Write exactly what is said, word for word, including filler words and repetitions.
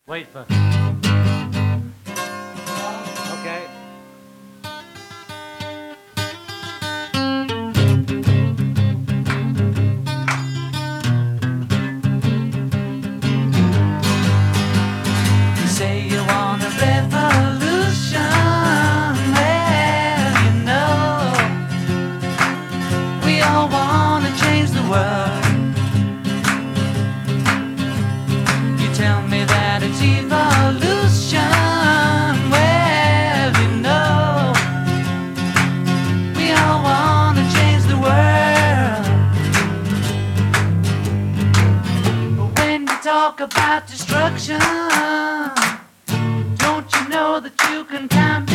Wait for. Okay. You say you want a revolution. Well, you know, we all want to change the world. You tell me that it's evolution. Well, you know, we all want to change the world. But when you talk about destruction, don't you know that you can count